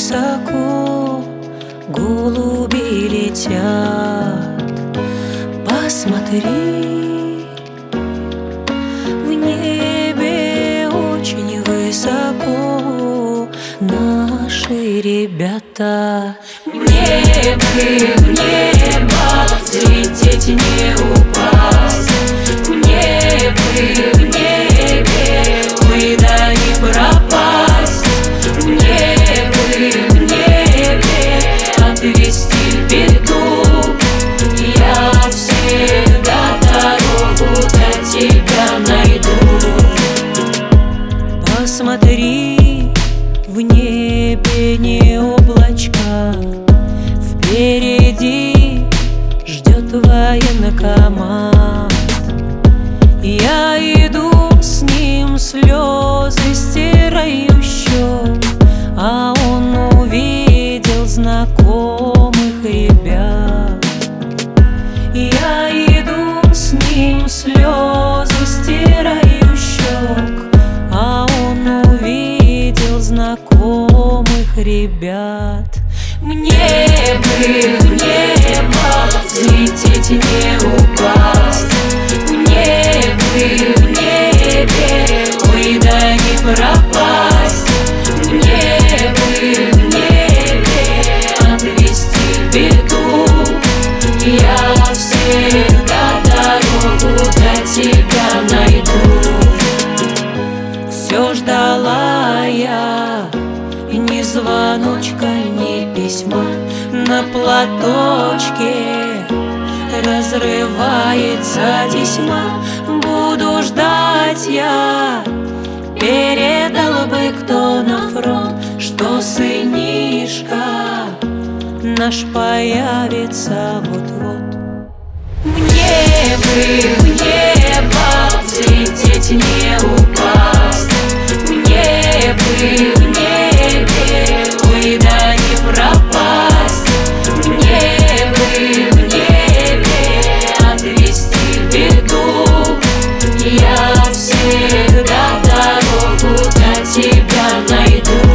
высоко голуби летят. Посмотри, в небе очень высоко наши ребята. Мне бы в небо взлететь, не упасть. Мне бы в небе, ой, да не пропасть. Мне бы в небе отвести беду. Я всегда дорогу до тебя найду. Посмотри, в небе не облачко, впереди ждет военкомат. Я иду с ним, слезы стираю щек, а он увидел знакомых ребят. Я иду с ним, слезы стираю щек, а он увидел знакомых ребят. Мне бы в небо взлететь, не упасть. Мне бы в небе, ой, да не пропасть. Мне бы в небе отвести беду. Я всегда дорогу до тебя найду. Все ждала я, ни звоночка, ни письма. На платочке разрывается тесьма. Буду ждать я, передал бы кто на фронт, что сынишка наш появится вот-вот. Мне бы в небо взлететь, не упасть. Мне бы в небе, ой, да не пропасть. Мне бы в небе отвести беду. Я всегда дорогу до тебя найду.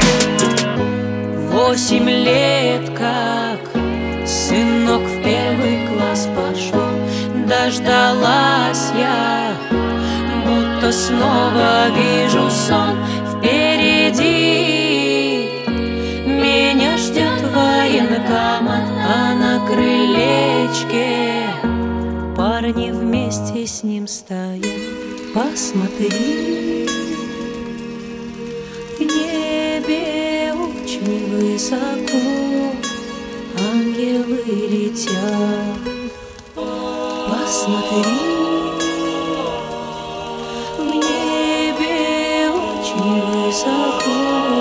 8 лет как сынок в первый класс пошел. Дождалась я, будто снова вижу сон. Впереди меня ждет военкомат, а на крылечке парни вместе с ним стоят. Посмотри, в небе очень высоко ангелы летят. Посмотри, в небе очень высоко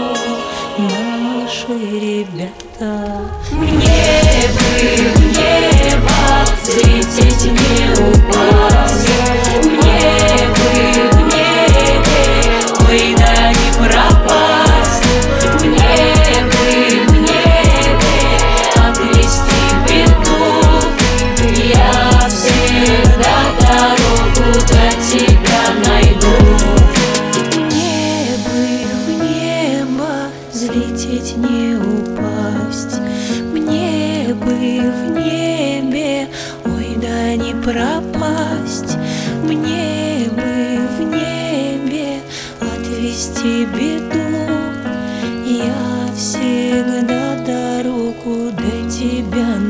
наши ребята. Мне бы в небо взлететь, не упасть. Мне бы в небе, ой, да не пропасть. Мне бы в небе отвести беду. Я всегда дорогу до тебя найду. Мне бы в небо взлететь, не упасть. Мне бы в небе, ой, да не пропасть. Мне бы в небе отвести беду. Я всегда дорогу до тебя найду.